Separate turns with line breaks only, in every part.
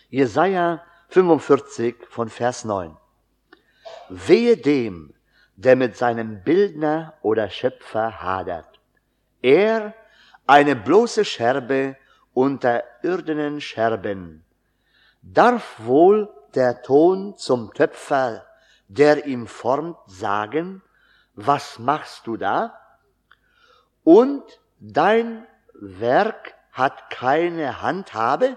Jesaja 45 von Vers 9. Wehe dem, der mit seinem Bildner oder Schöpfer hadert. Er, eine bloße Scherbe unter irdenen Scherben. Darf wohl der Ton zum Töpfer, der ihn formt, sagen, was machst du da? Und dein Werk hat keine Handhabe?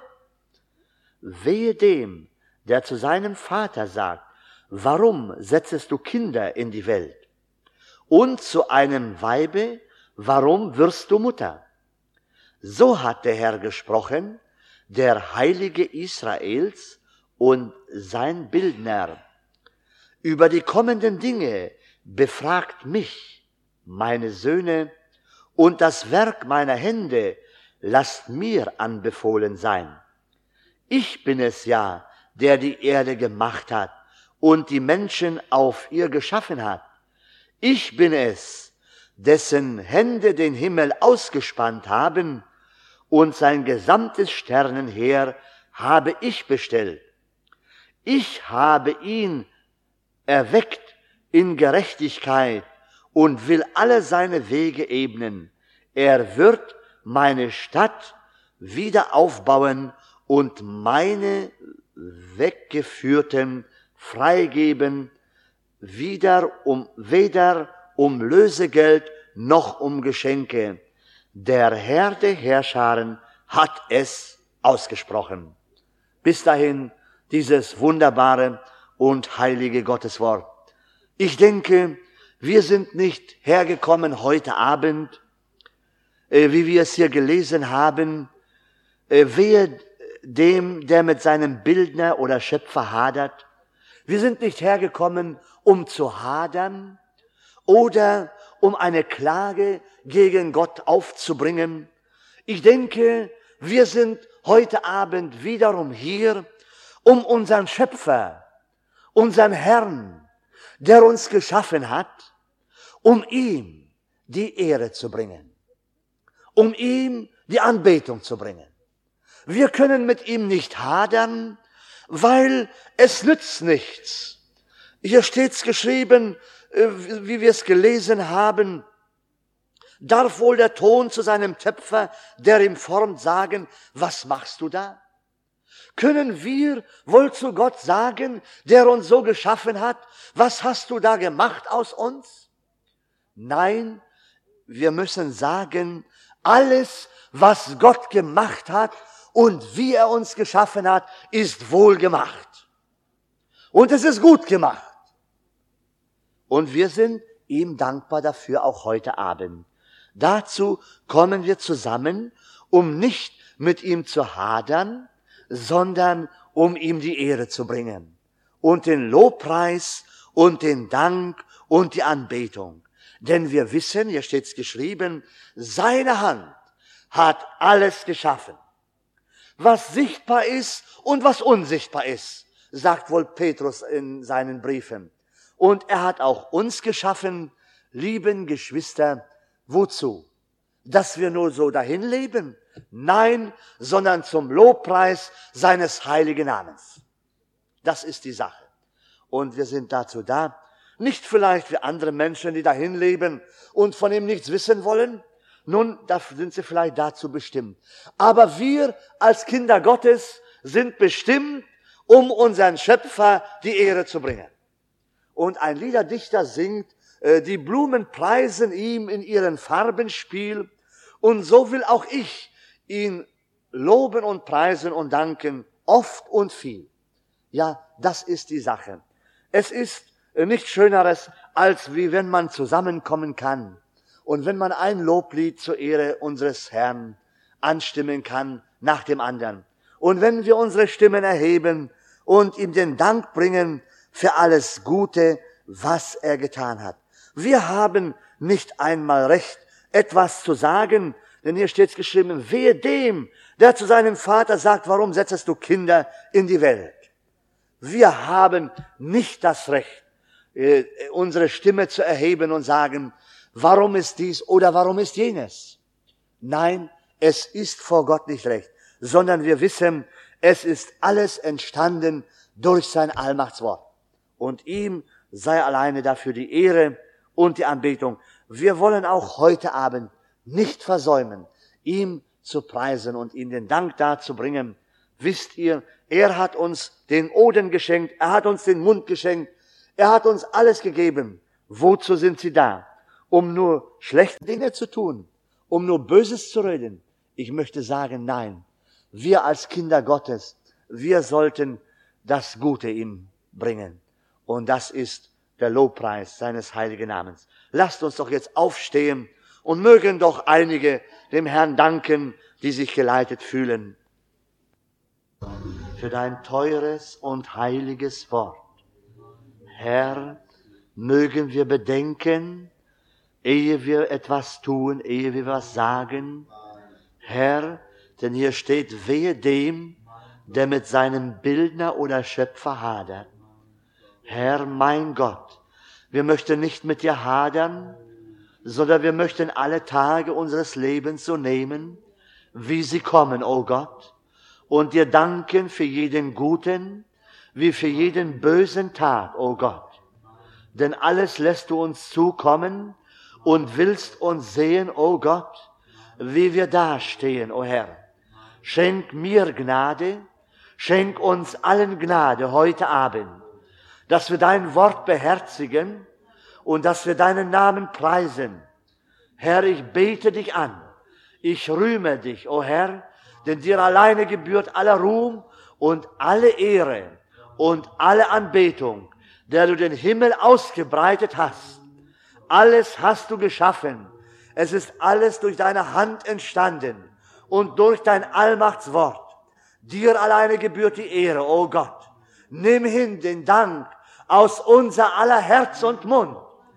Wehe dem, der zu seinem Vater sagt, warum setzest du Kinder in die Welt? Und zu einem Weibe, warum wirst du Mutter? So hat der Herr gesprochen, der Heilige Israels und sein Bildner. Über die kommenden Dinge befragt mich, meine Söhne, und das Werk meiner Hände lasst mir anbefohlen sein. Ich bin es ja, der die Erde gemacht hat und die Menschen auf ihr geschaffen hat. Ich bin es, dessen Hände den Himmel ausgespannt haben, und sein gesamtes Sternenheer habe ich bestellt. Ich habe ihn erweckt in Gerechtigkeit und will alle seine Wege ebnen. Er wird meine Stadt wieder aufbauen und meine Weggeführten freigeben, weder um Lösegeld noch um Geschenke. Der Herr der Heerscharen hat es ausgesprochen. Bis dahin dieses wunderbare und heilige Gotteswort. Ich denke, wir sind nicht hergekommen heute Abend, wie wir es hier gelesen haben, wehe dem, der mit seinem Bildner oder Schöpfer hadert. Wir sind nicht hergekommen, um zu hadern oder um eine Klage gegen Gott aufzubringen. Ich denke, wir sind heute Abend wiederum hier, um unseren Schöpfer, unseren Herrn, der uns geschaffen hat, um ihm die Ehre zu bringen, um ihm die Anbetung zu bringen. Wir können mit ihm nicht hadern, weil es nützt nichts. Hier steht's geschrieben, wie wir es gelesen haben, darf wohl der Ton zu seinem Töpfer, der ihn formt, sagen, was machst du da? Können wir wohl zu Gott sagen, der uns so geschaffen hat, was hast du da gemacht aus uns? Nein, wir müssen sagen, alles, was Gott gemacht hat und wie er uns geschaffen hat, ist wohl gemacht. Und es ist gut gemacht. Und wir sind ihm dankbar dafür, auch heute Abend. Dazu kommen wir zusammen, um nicht mit ihm zu hadern, sondern um ihm die Ehre zu bringen. Und den Lobpreis und den Dank und die Anbetung. Denn wir wissen, hier steht's geschrieben, seine Hand hat alles geschaffen. Was sichtbar ist und was unsichtbar ist, sagt wohl Petrus in seinen Briefen. Und er hat auch uns geschaffen, lieben Geschwister, wozu? Dass wir nur so dahin leben? Nein, sondern zum Lobpreis seines heiligen Namens. Das ist die Sache. Und wir sind dazu da, nicht vielleicht wie andere Menschen, die dahin leben und von ihm nichts wissen wollen. Nun, da sind sie vielleicht dazu bestimmt. Aber wir als Kinder Gottes sind bestimmt, um unseren Schöpfer die Ehre zu bringen. Und ein Liederdichter singt, die Blumen preisen ihm in ihren Farbenspiel, und so will auch ich ihn loben und preisen und danken, oft und viel. Ja, das ist die Sache. Es ist nichts Schöneres, als wie wenn man zusammenkommen kann und wenn man ein Loblied zur Ehre unseres Herrn anstimmen kann nach dem anderen. Und wenn wir unsere Stimmen erheben und ihm den Dank bringen für alles Gute, was er getan hat. Wir haben nicht einmal Recht, etwas zu sagen, denn hier steht geschrieben, wehe dem, der zu seinem Vater sagt, warum setzest du Kinder in die Welt? Wir haben nicht das Recht, unsere Stimme zu erheben und sagen, warum ist dies oder warum ist jenes? Nein, es ist vor Gott nicht recht, sondern wir wissen, Es ist alles entstanden durch sein Allmachtswort. Und ihm sei alleine dafür die Ehre und die Anbetung. Wir wollen auch heute Abend nicht versäumen, ihm zu preisen und ihm den Dank darzubringen. Wisst ihr, er hat uns den Odem geschenkt, er hat uns den Mund geschenkt, er hat uns alles gegeben. Wozu sind sie da? Um nur schlechte Dinge zu tun, um nur Böses zu reden? Ich möchte sagen, nein. Wir als Kinder Gottes, wir sollten das Gute ihm bringen. Und das ist der Lobpreis seines heiligen Namens. Lasst uns doch jetzt aufstehen und mögen doch einige dem Herrn danken, die sich geleitet fühlen. Für dein teures und heiliges Wort. Herr, mögen wir bedenken, ehe wir etwas tun, ehe wir was sagen. Herr, denn hier steht, wehe dem, der mit seinem Bildner oder Schöpfer hadert. Herr, mein Gott, wir möchten nicht mit dir hadern, sondern wir möchten alle Tage unseres Lebens so nehmen, wie sie kommen, o Gott, und dir danken für jeden guten, wie für jeden bösen Tag, o Gott. Denn alles lässt du uns zukommen und willst uns sehen, o Gott, wie wir dastehen, o Herr. Schenk mir Gnade, schenk uns allen Gnade heute Abend, dass wir dein Wort beherzigen und dass wir deinen Namen preisen. Herr, ich bete dich an, ich rühme dich, o Herr, denn dir alleine gebührt aller Ruhm und alle Ehre und alle Anbetung, der du den Himmel ausgebreitet hast. Alles hast du geschaffen. Es ist alles durch deine Hand entstanden und durch dein Allmachtswort. Dir alleine gebührt die Ehre, o Gott. Nimm hin den Dank aus unser aller Herz und Mund.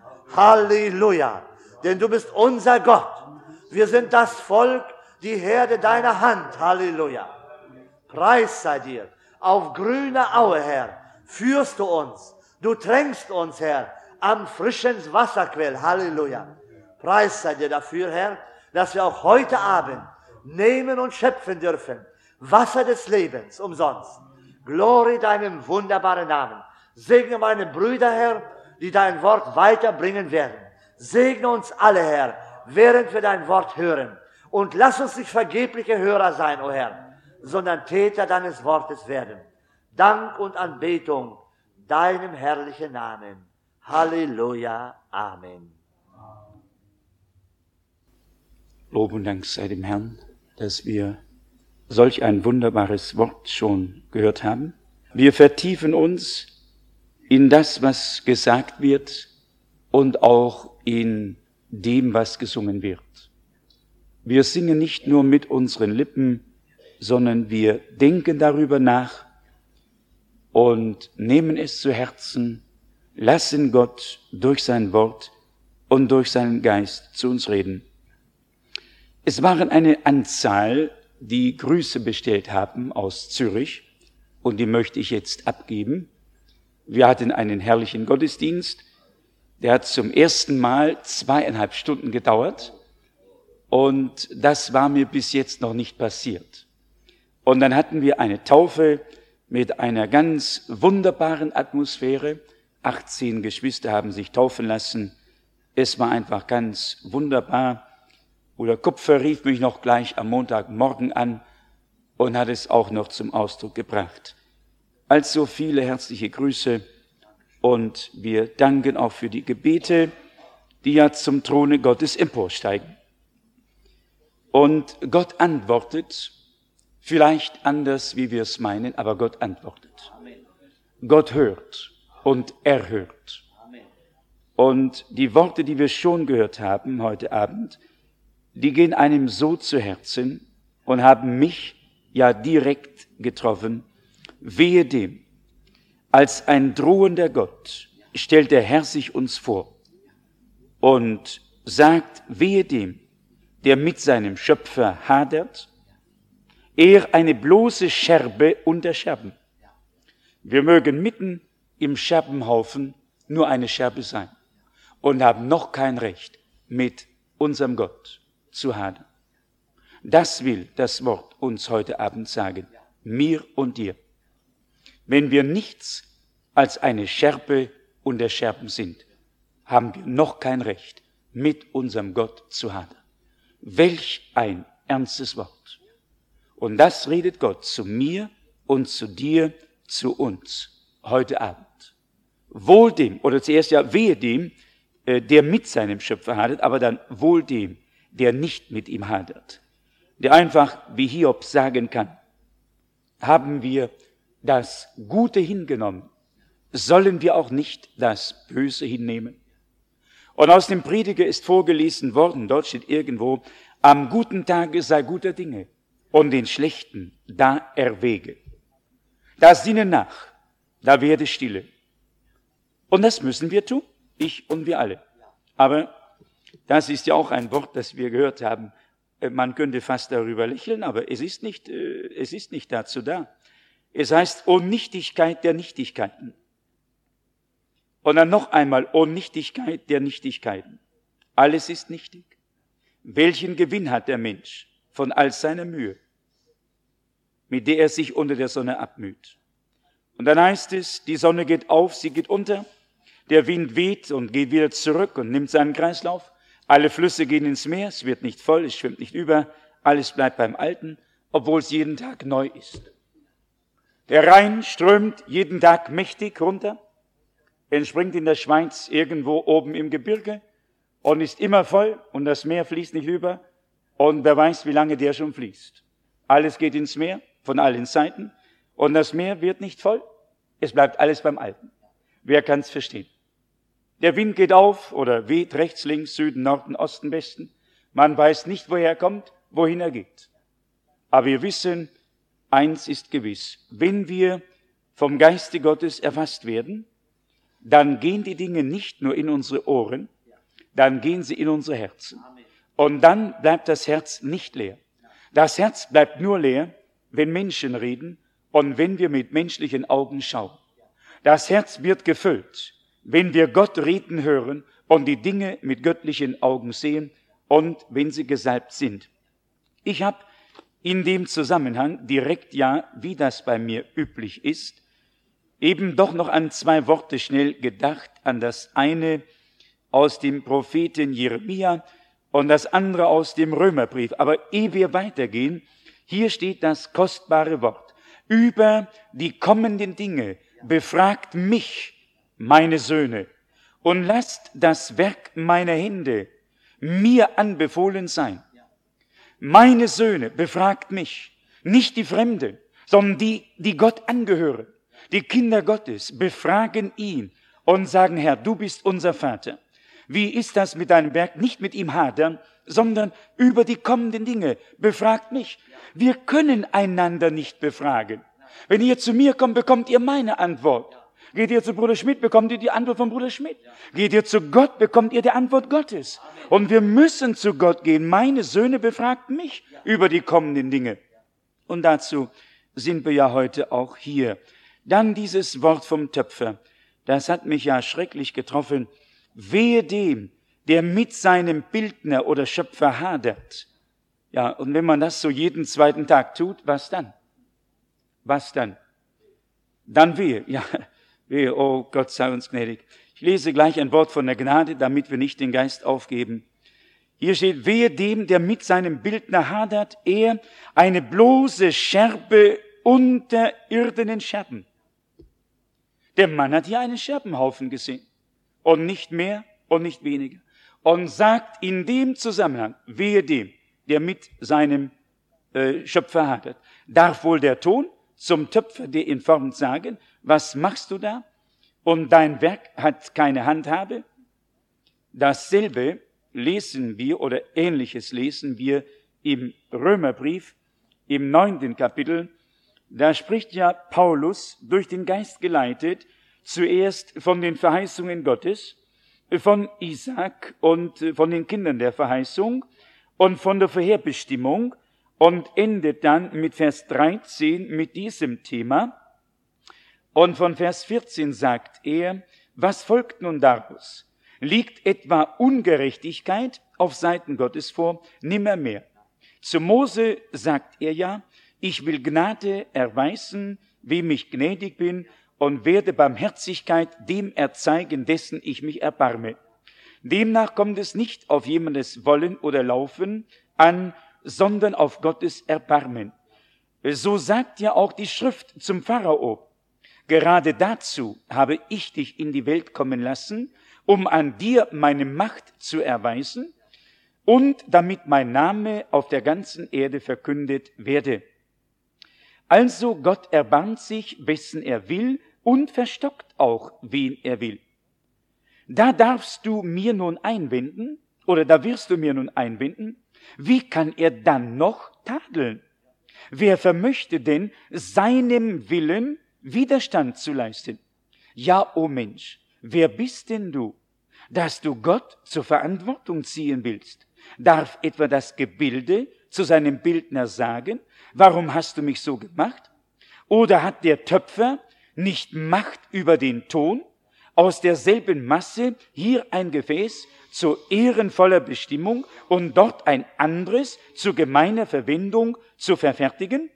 Halleluja! Denn du bist unser Gott. Wir sind das Volk, die Herde deiner Hand. Halleluja! Preis sei dir. Auf grüner Aue, Herr, führst du uns. Du tränkst uns, Herr, am frischen Wasserquell. Halleluja! Preis sei dir dafür, Herr, dass wir auch heute Abend nehmen und schöpfen dürfen. Wasser des Lebens umsonst. Glory deinem wunderbaren Namen. Segne meine Brüder, Herr, die dein Wort weiterbringen werden. Segne uns alle, Herr, während wir dein Wort hören. Und lass uns nicht vergebliche Hörer sein, o Herr, sondern Täter deines Wortes werden. Dank und Anbetung deinem herrlichen Namen. Halleluja. Amen.
Lob und Dank sei dem Herrn, dass wir solch ein wunderbares Wort schon gehört haben. Wir vertiefen uns in das, was gesagt wird und auch in dem, was gesungen wird. Wir singen nicht nur mit unseren Lippen, sondern wir denken darüber nach und nehmen es zu Herzen, lassen Gott durch sein Wort und durch seinen Geist zu uns reden. Es waren eine Anzahl, die Grüße bestellt haben aus Zürich, und die möchte ich jetzt abgeben. Wir hatten einen herrlichen Gottesdienst, der hat zum ersten Mal 2,5 Stunden gedauert, und das war mir bis jetzt noch nicht passiert. Und dann hatten wir eine Taufe mit einer ganz wunderbaren Atmosphäre. 18 Geschwister haben sich taufen lassen. Es war einfach ganz wunderbar. Bruder Kupfer rief mich noch gleich am Montagmorgen an und hat es auch noch zum Ausdruck gebracht. Also viele herzliche Grüße, und wir danken auch für die Gebete, die ja zum Throne Gottes emporsteigen. Und Gott antwortet, vielleicht anders, wie wir es meinen, aber Gott antwortet. Gott hört und erhört. Und die Worte, die wir schon gehört haben heute Abend, die gehen einem so zu Herzen und haben mich ja direkt getroffen. Wehe dem, als ein drohender Gott stellt der Herr sich uns vor und sagt, wehe dem, der mit seinem Schöpfer hadert, er eine bloße Scherbe unter Scherben. Wir mögen mitten im Scherbenhaufen nur eine Scherbe sein und haben noch kein Recht, mit unserem Gott zu hadern. Das will das Wort uns heute Abend sagen. mir und dir. Wenn wir nichts als eine Scherbe unter Scherben sind, haben wir noch kein Recht, mit unserem Gott zu hadern. Welch ein ernstes Wort. Und das redet Gott zu mir und zu dir, zu uns, heute Abend. Wohl dem, oder zuerst ja wehe dem, der mit seinem Schöpfer hadert, aber dann wohl dem, der nicht mit ihm hadert. Der einfach, wie Hiob sagen kann, haben wir das Gute hingenommen, sollen wir auch nicht das Böse hinnehmen. Und aus dem Prediger ist vorgelesen worden, dort steht irgendwo, am guten Tage sei guter Dinge und den schlechten da erwäge. Da sinne nach, da werde stille. Und das müssen wir tun, ich und wir alle. Aber das ist ja auch ein Wort, das wir gehört haben. Man könnte fast darüber lächeln, aber es ist nicht dazu da. Es heißt, O Nichtigkeit der Nichtigkeiten. Und dann noch einmal, O Nichtigkeit der Nichtigkeiten. Alles ist nichtig. Welchen Gewinn hat der Mensch von all seiner Mühe, mit der er sich unter der Sonne abmüht? Und dann heißt es, die Sonne geht auf, sie geht unter, der Wind weht und geht wieder zurück und nimmt seinen Kreislauf. Alle Flüsse gehen ins Meer, es wird nicht voll, es schwimmt nicht über, alles bleibt beim Alten, obwohl es jeden Tag neu ist. Der Rhein strömt jeden Tag mächtig runter, entspringt in der Schweiz irgendwo oben im Gebirge und ist immer voll und das Meer fließt nicht über und wer weiß, wie lange der schon fließt. Alles geht ins Meer von allen Seiten und das Meer wird nicht voll, es bleibt alles beim Alten. Wer kann es verstehen? Der Wind geht auf oder weht rechts, links, Süden, Norden, Osten, Westen. Man weiß nicht, woher er kommt, wohin er geht. Aber wir wissen, eins ist gewiss. Wenn wir vom Geiste Gottes erfasst werden, dann gehen die Dinge nicht nur in unsere Ohren, dann gehen sie in unsere Herzen. Und dann bleibt das Herz nicht leer. Das Herz bleibt nur leer, wenn Menschen reden und wenn wir mit menschlichen Augen schauen. Das Herz wird gefüllt, wenn wir Gott reden hören und die Dinge mit göttlichen Augen sehen und wenn sie gesalbt sind. Ich habe in dem Zusammenhang direkt, ja, wie das bei mir üblich ist, eben doch noch an zwei Worte schnell gedacht, an das eine aus dem Propheten Jeremia und das andere aus dem Römerbrief. Aber ehe wir weitergehen, hier steht das kostbare Wort. Über die kommenden Dinge befragt mich, meine Söhne, und lasst das Werk meiner Hände mir anbefohlen sein. Meine Söhne, befragt mich, nicht die Fremden, sondern die Gott angehören. Die Kinder Gottes befragen ihn und sagen, Herr, du bist unser Vater. Wie ist das mit deinem Werk? Nicht mit ihm hadern, sondern über die kommenden Dinge. Befragt mich. Wir können einander nicht befragen. Wenn ihr zu mir kommt, bekommt ihr meine Antwort. Geht ihr zu Bruder Schmidt, bekommt ihr die Antwort von Bruder Schmidt. Geht ihr zu Gott, bekommt ihr die Antwort Gottes. Und wir müssen zu Gott gehen. Meine Söhne befragt mich über die kommenden Dinge. Und dazu sind wir ja heute auch hier. Dann dieses Wort vom Töpfer. Das hat mich ja schrecklich getroffen. Wehe dem, der mit seinem Bildner oder Schöpfer hadert. Ja, und wenn man das so jeden zweiten Tag tut, was dann? Was dann? Dann wehe, ja, wehe, oh Gott sei uns gnädig. Ich lese gleich ein Wort von der Gnade, damit wir nicht den Geist aufgeben. Hier steht, wehe dem, der mit seinem Bildner hadert, er eine bloße Scherbe unter irdenen Scherben. Der Mann hat hier einen Scherbenhaufen gesehen. Und nicht mehr und nicht weniger. Und sagt in dem Zusammenhang, wehe dem, der mit seinem Schöpfer hadert. Darf wohl der Ton zum Töpfer, der ihn formt, sagen, was machst du da? Und dein Werk hat keine Handhabe? Dasselbe lesen wir oder Ähnliches lesen wir im Römerbrief, im 9. Kapitel. Da spricht ja Paulus, durch den Geist geleitet, zuerst von den Verheißungen Gottes, von Isaak und von den Kindern der Verheißung und von der Vorherbestimmung und endet dann mit Vers 13 mit diesem Thema. Und von Vers 14 sagt er, was folgt nun daraus? Liegt etwa Ungerechtigkeit auf Seiten Gottes vor? Nimmermehr. Zu Mose sagt er ja, ich will Gnade erweisen, wem ich gnädig bin, und werde Barmherzigkeit dem erzeigen, dessen ich mich erbarme. Demnach kommt es nicht auf jemandes Wollen oder Laufen an, sondern auf Gottes Erbarmen. So sagt ja auch die Schrift zum Pharao: Gerade dazu habe ich dich in die Welt kommen lassen, um an dir meine Macht zu erweisen und damit mein Name auf der ganzen Erde verkündet werde. Also Gott erbarmt sich, wessen er will, und verstockt auch, wen er will. Da darfst du mir nun einwenden, oder da wirst du mir nun einwenden, wie kann er dann noch tadeln? Wer vermöchte denn, seinem Willen Widerstand zu leisten? Ja, o Mensch, wer bist denn du, dass du Gott zur Verantwortung ziehen willst? Darf etwa das Gebilde zu seinem Bildner sagen: Warum hast du mich so gemacht? Oder hat der Töpfer nicht Macht über den Ton, aus derselben Masse hier ein Gefäß zu ehrenvoller Bestimmung und dort ein anderes zu gemeiner Verwendung zu verfertigen?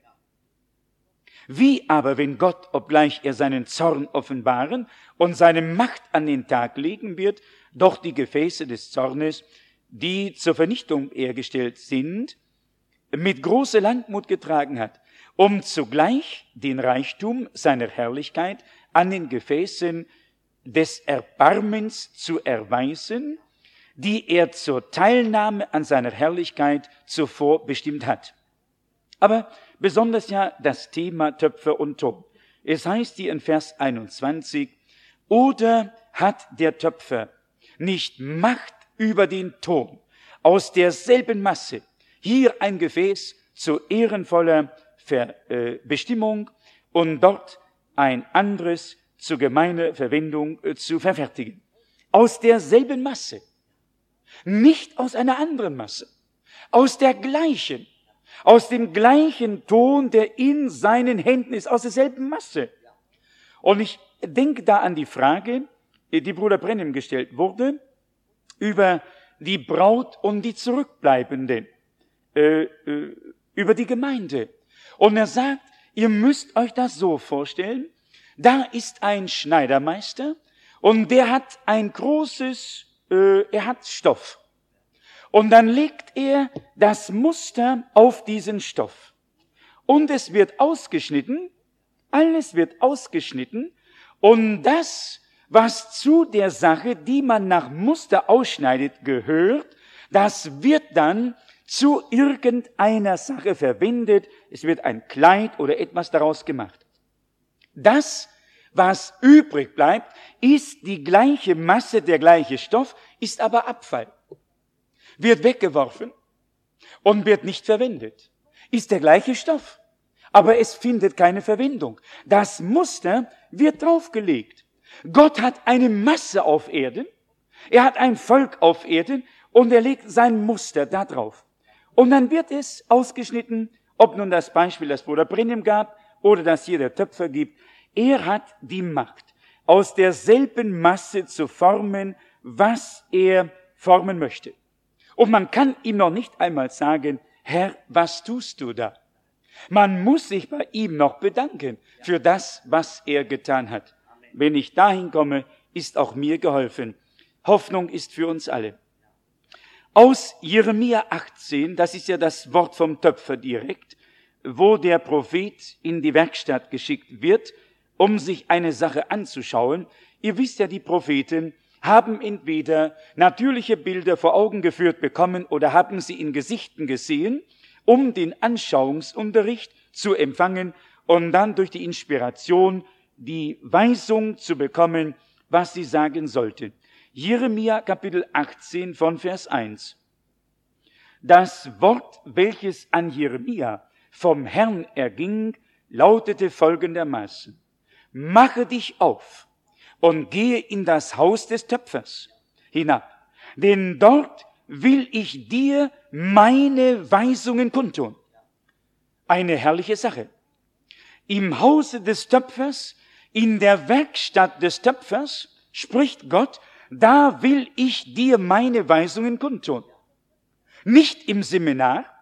Wie aber, wenn Gott, obgleich er seinen Zorn offenbaren und seine Macht an den Tag legen wird, doch die Gefäße des Zornes, die zur Vernichtung hergestellt sind, mit großer Langmut getragen hat, um zugleich den Reichtum seiner Herrlichkeit an den Gefäßen des Erbarmens zu erweisen, die er zur Teilnahme an seiner Herrlichkeit zuvor bestimmt hat. Aber besonders ja das Thema Töpfer und Ton. Es heißt hier in Vers 21, oder hat der Töpfer nicht Macht über den Ton, aus derselben Masse hier ein Gefäß zu ehrenvoller Bestimmung und dort ein anderes zu gemeiner Verwendung zu verfertigen. Aus derselben Masse, nicht aus einer anderen Masse, aus der gleichen, aus dem gleichen Ton, der in seinen Händen ist, aus derselben Masse. Und ich denke da an die Frage, die Bruder Brennim gestellt wurde, über die Braut und die Zurückbleibenden, über die Gemeinde. Und er sagt, ihr müsst euch das so vorstellen, da ist ein Schneidermeister und der hat ein großes, er hat Stoff. Und dann legt er das Muster auf diesen Stoff. Und es wird ausgeschnitten, alles wird ausgeschnitten und das, was zu der Sache, die man nach Muster ausschneidet, gehört, das wird dann zu irgendeiner Sache verwendet. Es wird ein Kleid oder etwas daraus gemacht. Das, was übrig bleibt, ist die gleiche Masse, der gleiche Stoff, ist aber Abfall. Wird weggeworfen und wird nicht verwendet. Ist der gleiche Stoff, aber es findet keine Verwendung. Das Muster wird draufgelegt. Gott hat eine Masse auf Erden, er hat ein Volk auf Erden und er legt sein Muster da drauf. Und dann wird es ausgeschnitten, ob nun das Beispiel, das Bruder Brennim gab, oder das hier der Töpfer gibt. Er hat die Macht, aus derselben Masse zu formen, was er formen möchte. Und man kann ihm noch nicht einmal sagen, Herr, was tust du da? Man muss sich bei ihm noch bedanken für das, was er getan hat. Wenn ich dahin komme, ist auch mir geholfen. Hoffnung ist für uns alle. Aus Jeremia 18, das ist ja das Wort vom Töpfer direkt, wo der Prophet in die Werkstatt geschickt wird, um sich eine Sache anzuschauen. Ihr wisst ja, die Propheten haben entweder natürliche Bilder vor Augen geführt bekommen oder haben sie in Gesichten gesehen, um den Anschauungsunterricht zu empfangen und dann durch die Inspiration die Weisung zu bekommen, was sie sagen sollten. Jeremia Kapitel 18 von Vers 1. Das Wort, welches an Jeremia vom Herrn erging, lautete folgendermaßen: Mache dich auf und gehe in das Haus des Töpfers hinab, denn dort will ich dir meine Weisungen kundtun. Eine herrliche Sache. Im Hause des Töpfers, in der Werkstatt des Töpfers, spricht Gott, da will ich dir meine Weisungen kundtun. Nicht im Seminar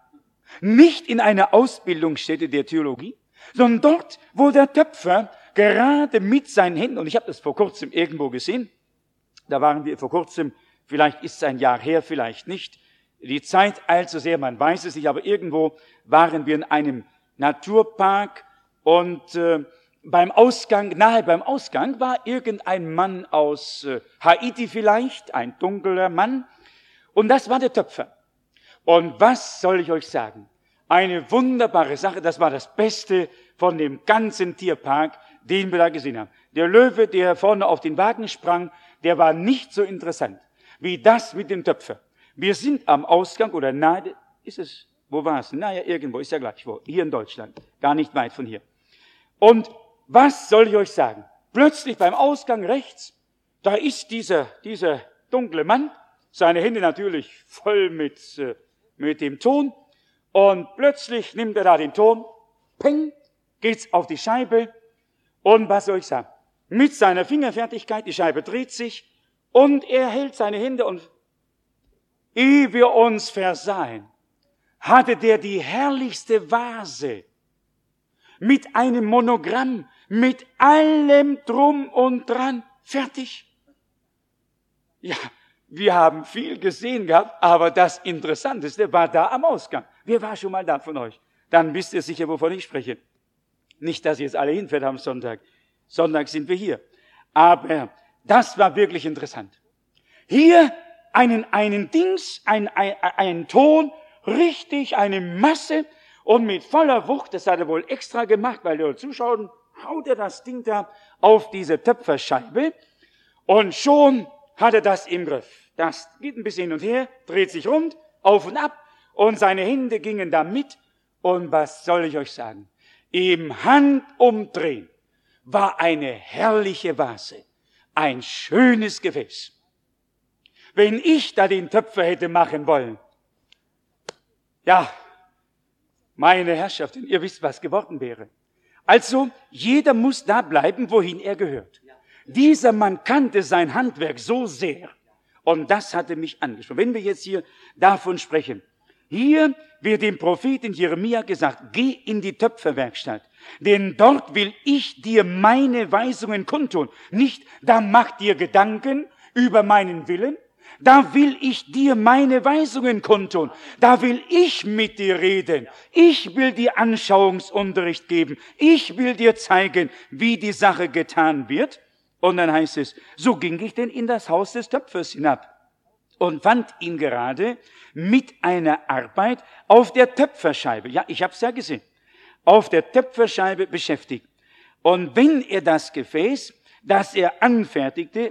Nicht in einer Ausbildungsstätte der Theologie, sondern dort, wo der Töpfer gerade mit seinen Händen, und ich habe das vor kurzem irgendwo gesehen, da waren wir vor kurzem, vielleicht ist es ein Jahr her, vielleicht nicht, die Zeit eilt so sehr, man weiß es nicht, aber irgendwo waren wir in einem Naturpark und nahe beim Ausgang war irgendein Mann aus Haiti vielleicht, ein dunkler Mann, und das war der Töpfer. Und was soll ich euch sagen? Eine wunderbare Sache, das war das Beste von dem ganzen Tierpark, den wir da gesehen haben. Der Löwe, der vorne auf den Wagen sprang, der war nicht so interessant wie das mit dem Töpfer. Wir sind am Ausgang oder nahe, wo war es? Naja, irgendwo, ist ja gleich wo, hier in Deutschland, gar nicht weit von hier. Und was soll ich euch sagen? Plötzlich beim Ausgang rechts, da ist dieser dunkle Mann, seine Hände natürlich voll mit dem Ton, und plötzlich nimmt er da den Ton, peng, geht's auf die Scheibe, und was soll ich sagen? Mit seiner Fingerfertigkeit, die Scheibe dreht sich, und er hält seine Hände, und ehe wir uns versahen, hatte der die herrlichste Vase mit einem Monogramm, mit allem drum und dran, fertig. Ja, wir haben viel gesehen gehabt, aber das Interessanteste war da am Ausgang. Wer war schon mal da von euch? Dann wisst ihr sicher, wovon ich spreche. Nicht, dass ihr jetzt alle hinfährt am Sonntag. Sonntag sind wir hier. Aber das war wirklich interessant. Hier einen Ton, richtig, eine Masse, und mit voller Wucht, das hat er wohl extra gemacht, weil die zuschauen, haut er das Ding da auf diese Töpferscheibe, und schon hat er das im Griff. Das geht ein bisschen hin und her, dreht sich rund, auf und ab, und seine Hände gingen da mit. Und was soll ich euch sagen? Im Handumdrehen war eine herrliche Vase, ein schönes Gefäß. Wenn ich da den Töpfer hätte machen wollen, ja, meine Herrschaften, ihr wisst, was geworden wäre. Also, jeder muss da bleiben, wohin er gehört. Dieser Mann kannte sein Handwerk so sehr, und das hatte mich angesprochen. Wenn wir jetzt hier davon sprechen, hier wird dem Propheten Jeremia gesagt, geh in die Töpferwerkstatt, denn dort will ich dir meine Weisungen kundtun. Nicht, da mach dir Gedanken über meinen Willen, da will ich dir meine Weisungen kundtun. Da will ich mit dir reden. Ich will dir Anschauungsunterricht geben. Ich will dir zeigen, wie die Sache getan wird. Und dann heißt es, so ging ich denn in das Haus des Töpfers hinab und fand ihn gerade mit einer Arbeit auf der Töpferscheibe. Ja, ich habe es ja gesehen. Auf der Töpferscheibe beschäftigt. Und wenn er das Gefäß, das er anfertigte,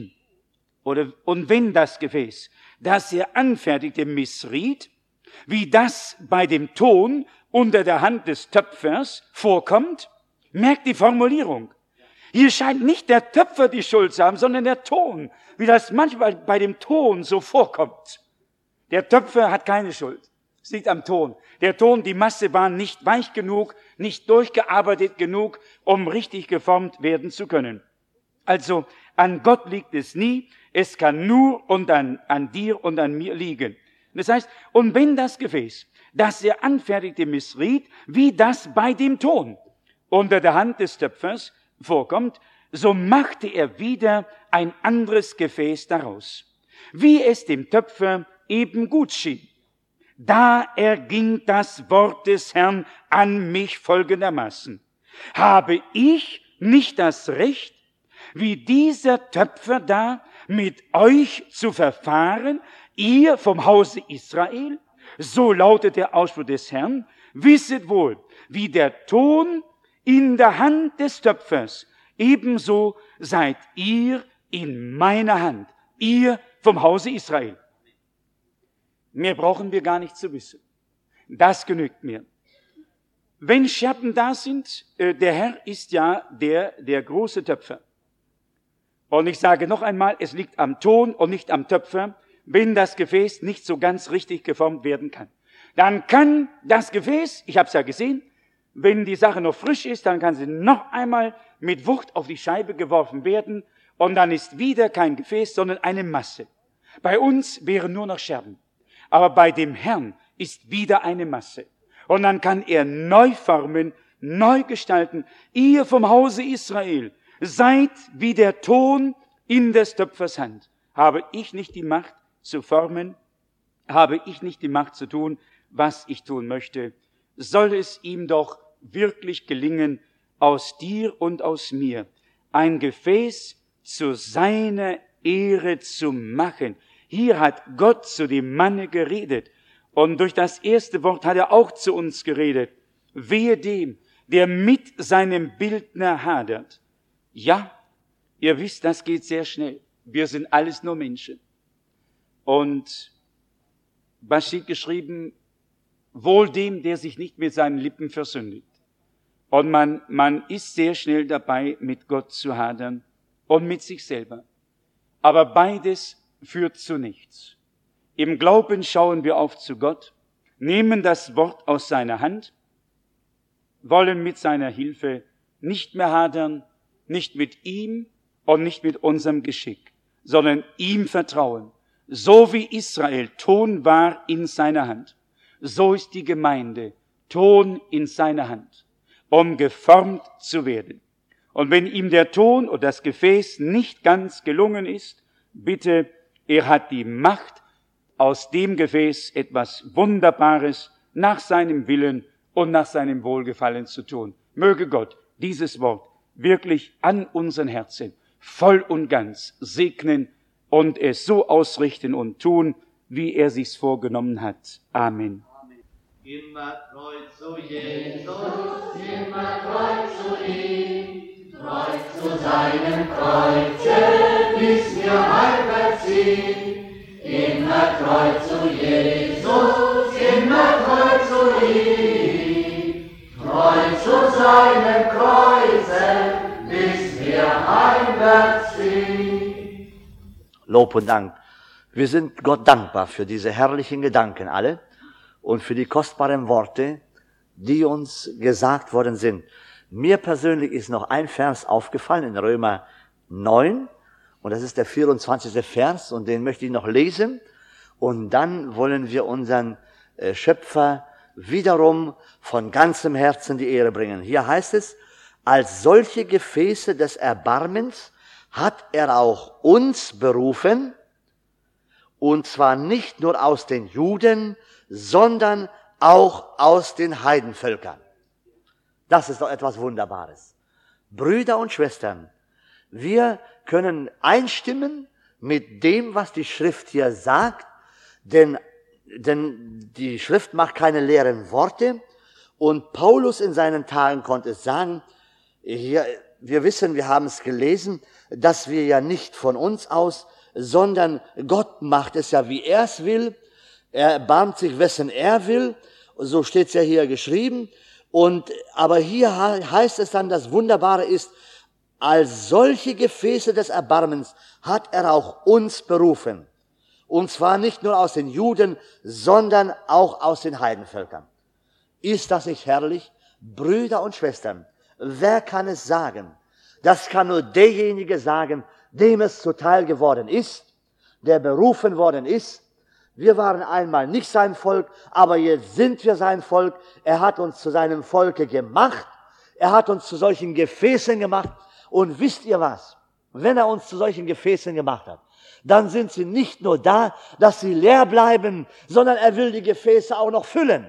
wenn das Gefäß, das er anfertigte, missriet, wie das bei dem Ton unter der Hand des Töpfers vorkommt, merkt die Formulierung. Hier scheint nicht der Töpfer die Schuld zu haben, sondern der Ton, wie das manchmal bei dem Ton so vorkommt. Der Töpfer hat keine Schuld. Es liegt am Ton. Der Ton, die Masse war nicht weich genug, nicht durchgearbeitet genug, um richtig geformt werden zu können. Also an Gott liegt es nie, es kann nur an dir und an mir liegen. Das heißt, und wenn das Gefäß, das er anfertigte, missriet, wie das bei dem Ton unter der Hand des Töpfers vorkommt, so machte er wieder ein anderes Gefäß daraus, wie es dem Töpfer eben gut schien. Da erging das Wort des Herrn an mich folgendermaßen: Habe ich nicht das Recht, wie dieser Töpfer da mit euch zu verfahren, ihr vom Hause Israel? So lautet der Ausspruch des Herrn: Wisset wohl, wie der Ton in der Hand des Töpfers, ebenso seid ihr in meiner Hand, ihr vom Hause Israel. Mehr brauchen wir gar nicht zu wissen. Das genügt mir. Wenn Scherben da sind, der Herr ist ja der große Töpfer. Und ich sage noch einmal, es liegt am Ton und nicht am Töpfer, wenn das Gefäß nicht so ganz richtig geformt werden kann. Dann kann das Gefäß, ich habe es ja gesehen, wenn die Sache noch frisch ist, dann kann sie noch einmal mit Wucht auf die Scheibe geworfen werden und dann ist wieder kein Gefäß, sondern eine Masse. Bei uns wären nur noch Scherben. Aber bei dem Herrn ist wieder eine Masse. Und dann kann er neu formen, neu gestalten. Ihr vom Hause Israel seid wie der Ton in des Töpfers Hand. Habe ich nicht die Macht zu formen? Habe ich nicht die Macht zu tun, was ich tun möchte? Soll es ihm doch wirklich gelingen, aus dir und aus mir ein Gefäß zu seiner Ehre zu machen. Hier hat Gott zu dem Manne geredet. Und durch das erste Wort hat er auch zu uns geredet. Wehe dem, der mit seinem Bildner hadert. Ja, ihr wisst, das geht sehr schnell. Wir sind alles nur Menschen. Und was steht geschrieben? Wohl dem, der sich nicht mit seinen Lippen versündigt. Und man ist sehr schnell dabei, mit Gott zu hadern und mit sich selber. Aber beides führt zu nichts. Im Glauben schauen wir auf zu Gott, nehmen das Wort aus seiner Hand, wollen mit seiner Hilfe nicht mehr hadern, nicht mit ihm und nicht mit unserem Geschick, sondern ihm vertrauen. So wie Israel Ton war in seiner Hand, so ist die Gemeinde Ton in seiner Hand, um geformt zu werden. Und wenn ihm der Ton oder das Gefäß nicht ganz gelungen ist, bitte, er hat die Macht, aus dem Gefäß etwas Wunderbares nach seinem Willen und nach seinem Wohlgefallen zu tun. Möge Gott dieses Wort wirklich an unseren Herzen voll und ganz segnen und es so ausrichten und tun, wie er sich's vorgenommen hat. Amen.
Immer treu zu Jesus, immer treu zu ihm, treu zu seinem Kreuze, bis wir heimwärts ziehen. Immer treu zu Jesus, immer treu zu ihm, treu zu seinem Kreuze, bis wir heimwärts ziehen. Lob und Dank. Wir sind Gott dankbar für diese herrlichen Gedanken alle und für die kostbaren Worte, die uns gesagt worden sind. Mir persönlich ist noch ein Vers aufgefallen in Römer 9, und das ist der 24. Vers, und den möchte ich noch lesen. Und dann wollen wir unseren Schöpfer wiederum von ganzem Herzen die Ehre bringen. Hier heißt es, als solche Gefäße des Erbarmens hat er auch uns berufen, und zwar nicht nur aus den Juden, sondern auch aus den Heidenvölkern. Das ist doch etwas Wunderbares. Brüder und Schwestern, wir können einstimmen mit dem, was die Schrift hier sagt, denn die Schrift macht keine leeren Worte, und Paulus in seinen Tagen konnte es sagen, hier, wir wissen, wir haben es gelesen, dass wir ja nicht von uns aus, sondern Gott macht es ja, wie er es will. Er erbarmt sich, wessen er will. So steht es ja hier geschrieben. Aber hier heißt es dann, das Wunderbare ist, als solche Gefäße des Erbarmens hat er auch uns berufen. Und zwar nicht nur aus den Juden, sondern auch aus den Heidenvölkern. Ist das nicht herrlich? Brüder und Schwestern, wer kann es sagen? Das kann nur derjenige sagen, dem es zuteil geworden ist, der berufen worden ist. Wir waren einmal nicht sein Volk, aber jetzt sind wir sein Volk. Er hat uns zu seinem Volke gemacht. Er hat uns zu solchen Gefäßen gemacht. Und wisst ihr was? Wenn er uns zu solchen Gefäßen gemacht hat, dann sind sie nicht nur da, dass sie leer bleiben, sondern er will die Gefäße auch noch füllen.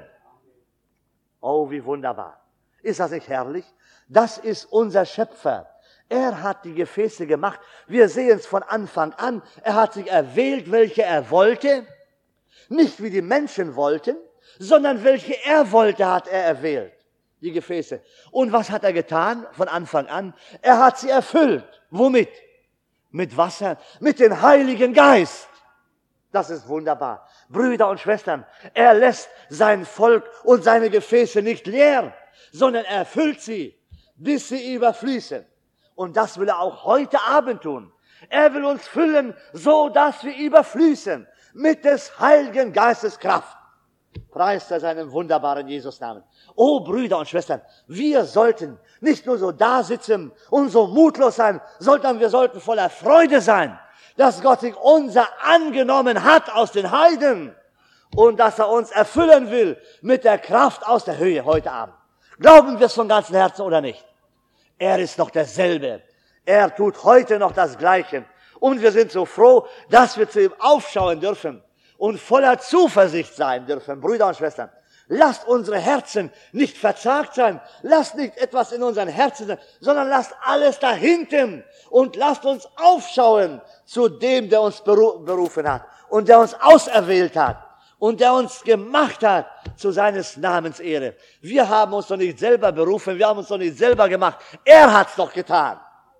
Oh, wie wunderbar. Ist das nicht herrlich? Das ist unser Schöpfer. Er hat die Gefäße gemacht. Wir sehen es von Anfang an. Er hat sich erwählt, welche er wollte. Nicht wie die Menschen wollten, sondern welche er wollte, hat er erwählt. Die Gefäße. Und was hat er getan von Anfang an? Er hat sie erfüllt. Womit? Mit Wasser, mit dem Heiligen Geist. Das ist wunderbar. Brüder und Schwestern, er lässt sein Volk und seine Gefäße nicht leer, sondern er füllt sie, bis sie überfließen. Und das will er auch heute Abend tun. Er will uns füllen, so dass wir überfließen mit des Heiligen Geistes Kraft. Preist er seinen wunderbaren Jesus-Namen. Oh, Brüder und Schwestern, wir sollten nicht nur so da sitzen und so mutlos sein, sondern wir sollten voller Freude sein, dass Gott sich unser angenommen hat aus den Heiden und dass er uns erfüllen will mit der Kraft aus der Höhe heute Abend. Glauben wir es von ganzem Herzen oder nicht? Er ist noch derselbe. Er tut heute noch das Gleiche. Und wir sind so froh, dass wir zu ihm aufschauen dürfen und voller Zuversicht sein dürfen. Brüder und Schwestern, lasst unsere Herzen nicht verzagt sein. Lasst nicht etwas in unseren Herzen sein, sondern lasst alles da hinten und lasst uns aufschauen zu dem, der uns berufen hat und der uns auserwählt hat und der uns gemacht hat zu seines Namens Ehre. Wir haben uns doch nicht selber berufen, wir haben uns doch nicht selber gemacht. Er hat's doch getan.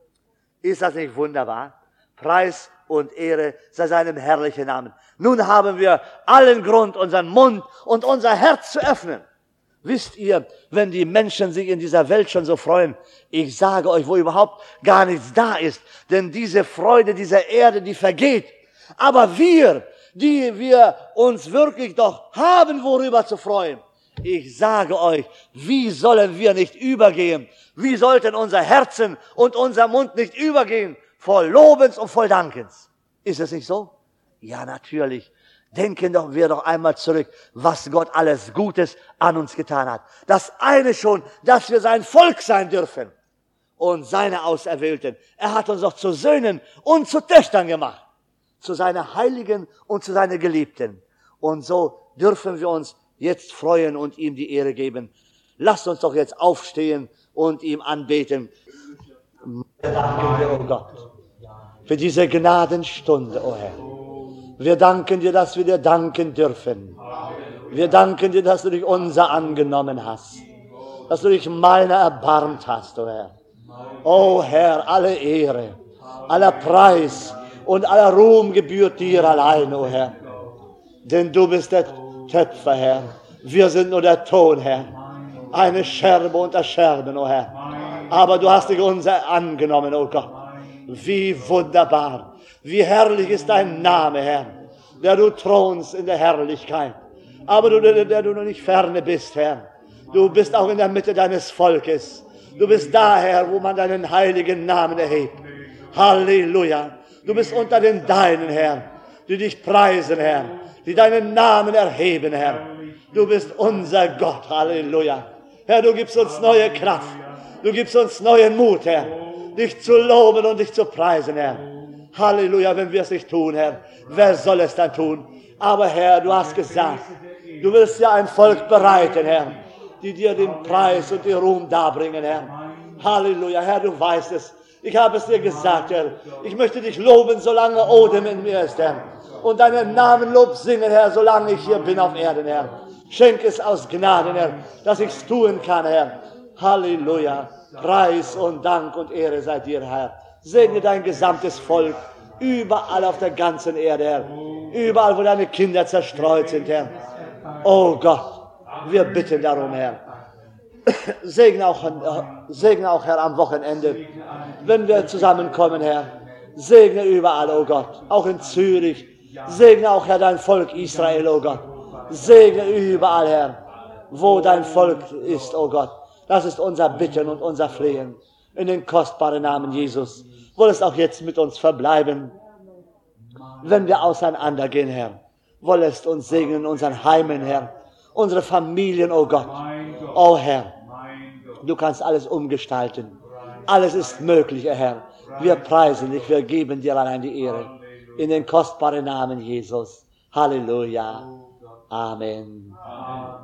Ist das nicht wunderbar? Preis und Ehre sei seinem herrlichen Namen. Nun haben wir allen Grund, unseren Mund und unser Herz zu öffnen. Wisst ihr, wenn die Menschen sich in dieser Welt schon so freuen, ich sage euch, wo überhaupt gar nichts da ist, denn diese Freude dieser Erde, die vergeht. Aber wir, die wir uns wirklich doch haben, worüber zu freuen, ich sage euch, wie sollen wir nicht übergehen? Wie sollten unser Herzen und unser Mund nicht übergehen? Voll Lobens und voll Dankens. Ist es nicht so? Ja, natürlich. Denken doch wir doch einmal zurück, was Gott alles Gutes an uns getan hat. Das eine schon, dass wir sein Volk sein dürfen und seine Auserwählten. Er hat uns doch zu Söhnen und zu Töchtern gemacht, zu seiner Heiligen und zu seiner Geliebten. Und so dürfen wir uns jetzt freuen und ihm die Ehre geben. Lasst uns doch jetzt aufstehen und ihm anbeten. Wir danken dir, oh Gott, für diese Gnadenstunde, oh Herr. Wir danken dir, dass wir dir danken dürfen. Wir danken dir, dass du dich unser angenommen hast. Dass du dich meiner erbarmt hast, oh Herr. Oh Herr, alle Ehre, aller Preis und aller Ruhm gebührt dir allein, oh Herr. Denn du bist der Töpfer, Herr. Wir sind nur der Ton, Herr. Eine Scherbe unter Scherben, oh Herr. Aber du hast dich unser angenommen, oh Gott. Wie wunderbar, wie herrlich ist dein Name, Herr, der du thronst in der Herrlichkeit. Aber der du noch nicht ferne bist, Herr. Du bist auch in der Mitte deines Volkes. Du bist da, Herr, wo man deinen heiligen Namen erhebt. Halleluja. Du bist unter den Deinen, Herr, die dich preisen, Herr, die deinen Namen erheben, Herr. Du bist unser Gott, Halleluja. Herr, du gibst uns neue Kraft. Du gibst uns neuen Mut, Herr, dich zu loben und dich zu preisen, Herr. Halleluja, wenn wir es nicht tun, Herr, wer soll es dann tun? Aber Herr, du hast gesagt, du willst ja ein Volk bereiten, Herr, die dir den Preis und den Ruhm darbringen, Herr. Halleluja, Herr, du weißt es. Ich habe es dir gesagt, Herr. Ich möchte dich loben, solange Odem in mir ist, Herr. Und deinen Namen Lob singen, Herr, solange ich hier bin auf Erden, Herr. Schenk es aus Gnaden, Herr, dass ich es tun kann, Herr. Halleluja. Preis und Dank und Ehre sei dir, Herr. Segne dein gesamtes Volk, überall auf der ganzen Erde, Herr. Überall, wo deine Kinder zerstreut sind, Herr. Oh Gott, wir bitten darum, Herr. Segne auch, Herr, am Wochenende, wenn wir zusammenkommen, Herr. Segne überall, oh Gott, auch in Zürich. Segne auch, Herr, dein Volk Israel, oh Gott. Segne überall, Herr, wo dein Volk ist, oh Gott. Das ist unser Bitten und unser Flehen. In den kostbaren Namen Jesus. Wollest auch jetzt mit uns verbleiben, wenn wir auseinandergehen, Herr. Wollest uns segnen in unseren Heimen, Herr. Unsere Familien, oh Gott. Oh Herr, du kannst alles umgestalten. Alles ist möglich, Herr. Wir preisen dich, wir geben dir allein die Ehre. In den kostbaren Namen Jesus. Halleluja. Amen.